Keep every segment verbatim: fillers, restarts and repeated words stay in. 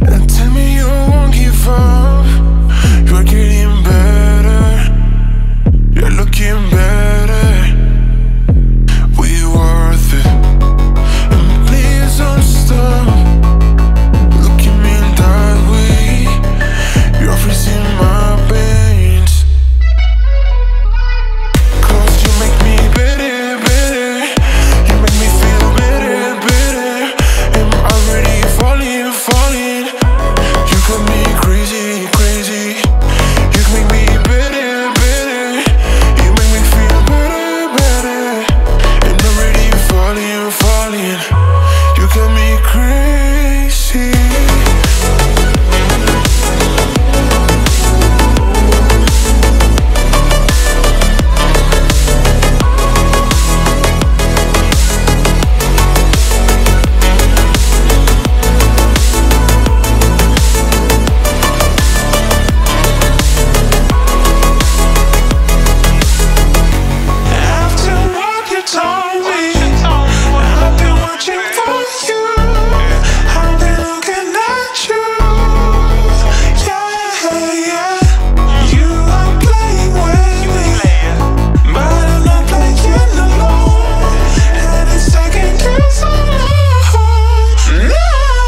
And tell me you won't give up. You're getting better. You're looking better. We worth it. And please don't stop. Look at me that way. You're freezing my veins. Cause you make me better, better. You make me feel better, better. I'm already falling, falling. You got me crazy, crazy. You make me better, better. You make me feel better, better. And I'm already falling, falling. You got me crazy. After what you told me, I've been watching for you. I've been looking at you. Yeah, yeah. You are playing with me, but I'm not playing alone. And it's taking you so long. No.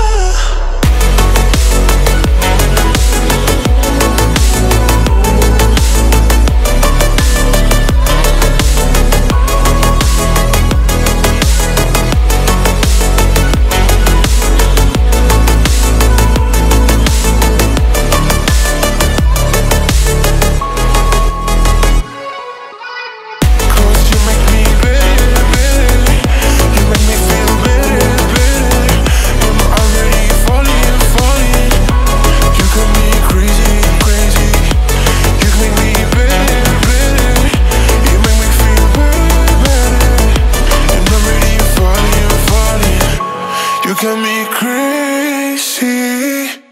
Cause you make me better, better. You make me feel better, better. I'm already falling, falling. You got me crazy, crazy. You make me better, better. You make me feel better, better. I'm already falling, falling. You got me crazy.